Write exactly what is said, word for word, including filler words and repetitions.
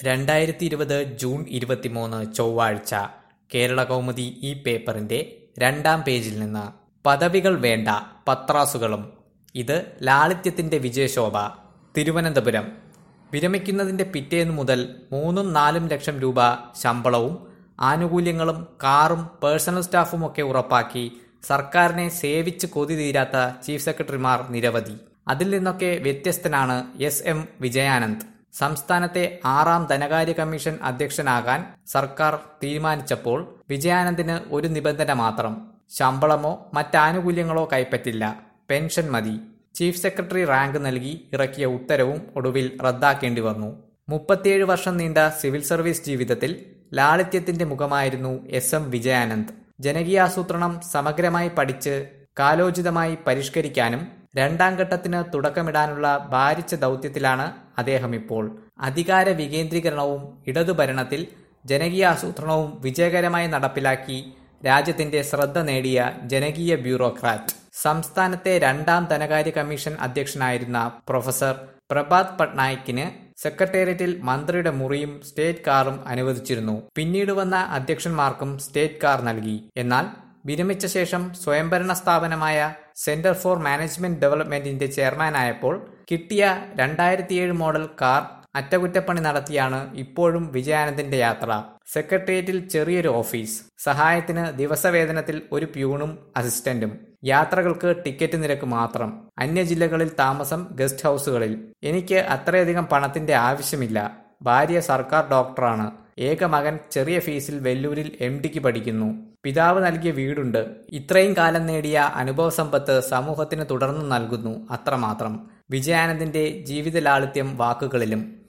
രണ്ടായിരത്തി ഇരുപത് ജൂൺ ഇരുപത്തിമൂന്ന് ചൊവ്വാഴ്ച കേരളകൗമുദി ഈ പേപ്പറിന്റെ രണ്ടാം പേജിൽ നിന്ന് പദവികൾ വേണ്ട പത്രാസുകളും. ഇത് ലാളിത്യത്തിന്റെ വിജയശോഭ. തിരുവനന്തപുരം വിരമിക്കുന്നതിന്റെ പിറ്റേന്നു മുതൽ മൂന്നും നാലും ലക്ഷം രൂപ ശമ്പളവും ആനുകൂല്യങ്ങളും കാറും പേഴ്സണൽ സ്റ്റാഫുമൊക്കെ ഉറപ്പാക്കി സർക്കാരിനെ സേവിച്ച് കൊതി തീരാത്ത ചീഫ് സെക്രട്ടറിമാർ നിരവധി. അതിൽ നിന്നൊക്കെ വ്യത്യസ്തനാണ് എസ് എം വിജയാനന്ദ്. സംസ്ഥാനത്തെ ആറാം ധനകാര്യ കമ്മീഷൻ അധ്യക്ഷനാകാൻ സർക്കാർ തീരുമാനിച്ചപ്പോൾ വിജയാനന്ദിന് ഒരു നിബന്ധന മാത്രം: ശമ്പളമോ മറ്റാനുകൂല്യങ്ങളോ കൈപ്പറ്റില്ല, പെൻഷൻ മതി. ചീഫ് സെക്രട്ടറി റാങ്ക് നൽകി ഇറക്കിയ ഉത്തരവും ഒടുവിൽ റദ്ദാക്കേണ്ടി വന്നു. മുപ്പത്തിയേഴ് വർഷം നീണ്ട സിവിൽ സർവീസ് ജീവിതത്തിൽ ലാളിത്യത്തിന്റെ മുഖമായിരുന്നു എസ് എം വിജയാനന്ദ്. ജനകീയാസൂത്രണം സമഗ്രമായി പഠിച്ച് കാലോചിതമായി പരിഷ്കരിക്കാനും രണ്ടാം ഘട്ടത്തിന് തുടക്കമിടാനുള്ള ഭാരിച്ച ദൗത്യത്തിലാണ് അദ്ദേഹം ഇപ്പോൾ. അധികാര വികേന്ദ്രീകരണവും ഇടതുഭരണത്തിൽ ജനകീയാസൂത്രണവും വിജയകരമായി നടപ്പിലാക്കി രാജ്യത്തിന്റെ ശ്രദ്ധ നേടിയ ജനകീയ ബ്യൂറോക്രാറ്റ്. സംസ്ഥാനത്തെ രണ്ടാം ധനകാര്യ കമ്മീഷൻ അധ്യക്ഷനായിരുന്ന പ്രൊഫസർ പ്രഭാത് പട്നായിക്കിന് സെക്രട്ടേറിയറ്റിൽ മന്ത്രിയുടെ മുറിയും സ്റ്റേറ്റ് കാറും അനുവദിച്ചിരുന്നു. പിന്നീട് വന്ന അധ്യക്ഷന്മാർക്കും സ്റ്റേറ്റ് കാർ നൽകി. എന്നാൽ വിരമിച്ച ശേഷം സ്വയംഭരണ സ്ഥാപനമായ സെന്റർ ഫോർ മാനേജ്മെന്റ് ഡെവലപ്മെന്റിന്റെ ചെയർമാനായപ്പോൾ കിട്ടിയ രണ്ടായിരത്തിയേഴ് മോഡൽ കാർ അറ്റകുറ്റപ്പണി നടത്തിയാണ് ഇപ്പോഴും വിജയാനന്ദിന്റെ യാത്ര. സെക്രട്ടേറിയറ്റിൽ ചെറിയൊരു ഓഫീസ്, സഹായത്തിന് ദിവസവേതനത്തിൽ ഒരു പ്യൂണും അസിസ്റ്റന്റും, യാത്രകൾക്ക് ടിക്കറ്റ് നിരക്ക് മാത്രം, അന്യജില്ലകളിൽ താമസം ഗസ്റ്റ് ഹൌസുകളിൽ. എനിക്ക് അത്രയധികം പണത്തിന്റെ ആവശ്യമില്ല. ഭാര്യ സർക്കാർ ഡോക്ടറാണ്. ഏക മകൻ ചെറിയ ഫീസിൽ വെല്ലൂരിൽ എം ഡിക്ക് പഠിക്കുന്നു. പിതാവ് നൽകിയ വീടുണ്ട്. ഇത്രയും കാലം നേടിയ അനുഭവ സമ്പത്ത് സമൂഹത്തിന് തുടർന്നു നൽകുന്നു, അത്രമാത്രം. വിജയാനന്ദിന്റെ ജീവിത ലാളിത്യം വാക്കുകളിലും.